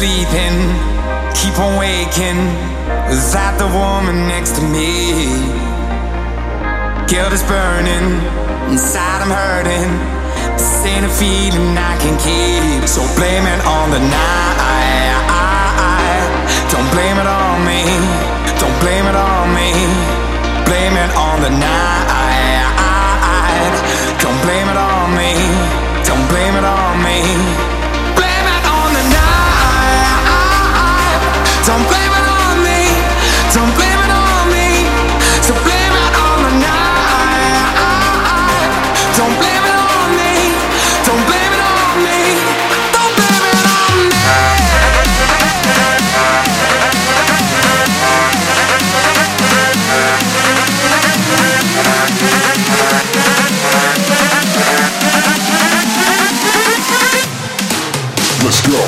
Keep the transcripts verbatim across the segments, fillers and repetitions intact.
sleeping, keep on waking without the woman next to me. Guilt is burning, inside I'm hurting. This ain't a feeling I can keep. So blame it on the night. Don't blame it on me. Don't blame it on me. Blame it on the night. Don't blame it on me. Don't blame it on me. Blame it on the night. Don't blame it on me. Don't blame it on me. So blame it on the night. Don't blame it on me. Don't blame it on me. Don't blame it on me. Let's go.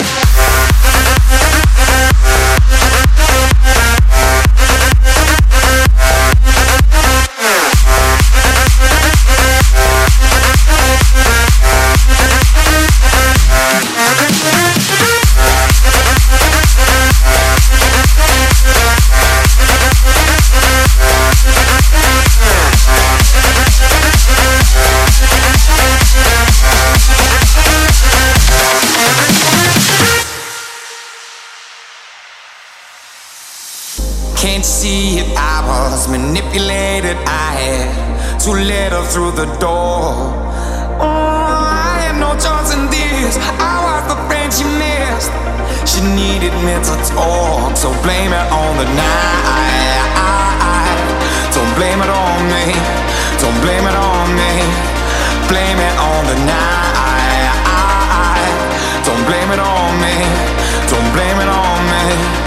Can't you see it? I was manipulated. I had too little through the door. Oh, I had no choice in this. I was the friend she missed. She needed me to talk. So blame it on the night. Don't blame it on me. Don't blame it on me. Blame it on the night. Don't blame it on me. Don't blame it on me.